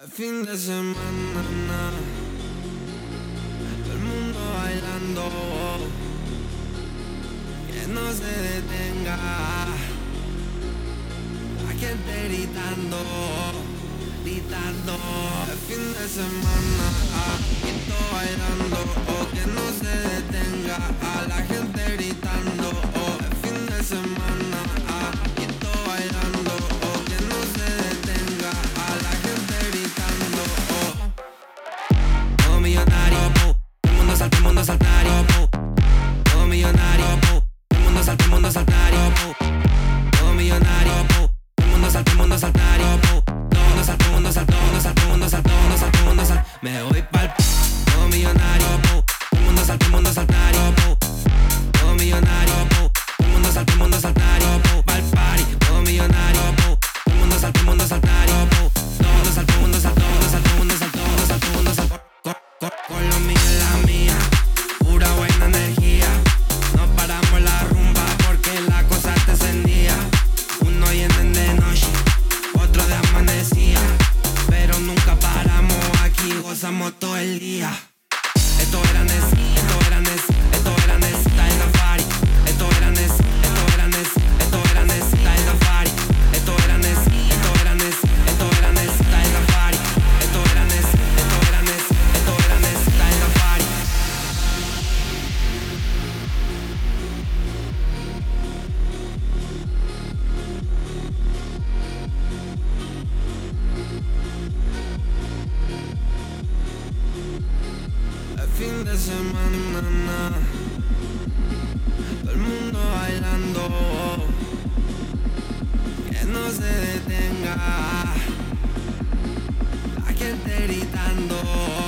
El fin de semana, todo el mundo bailando, que no se detenga, la gente gritando, gritando. El fin de semana, y todo bailando, que no se detenga, a la gente gritando. El fin de semana, y todo bailando, que no se detenga, a la gente gritando. Todo millonario, el mundo salta, el mundo saltario. Todo millonario, el mundo salta, el mundo saltario. Todo millonario, el mundo salta, el mundo saltario. Todo salta, el mundo salta, todo salta, el mundo salta, todo salta, el mundo salta. Me voy pa'l todo millonario, el mundo salta, el mundo saltario. Todo millonario, el mundo salta, el mundo saltario. Pa'l party, todo millonario, el mundo salta, el mundo saltario. Todo salta, el mundo salta, todo salta, el mundo salta, todo salta, el mundo salta. Con lo mío en la mía, pura buena energía. No paramos la rumba porque la cosa te encendía. Uno vienen de noche, otro de amanecía, pero nunca paramos aquí, gozamos todo el día. Esto era Nessie, esto era Nessie, esto era Nessie, está en la party. Esto era Nessie, esto era Nessie, esto era Nessie, está en la party. Esto era Nessie, esto era Nessie, esto era Nessie, está en la party. Esto era Nessie, esto era Nessie, esto era Nessie, está en la party. El fin de semana, todo el mundo bailando, que no se detenga, la gente gritando.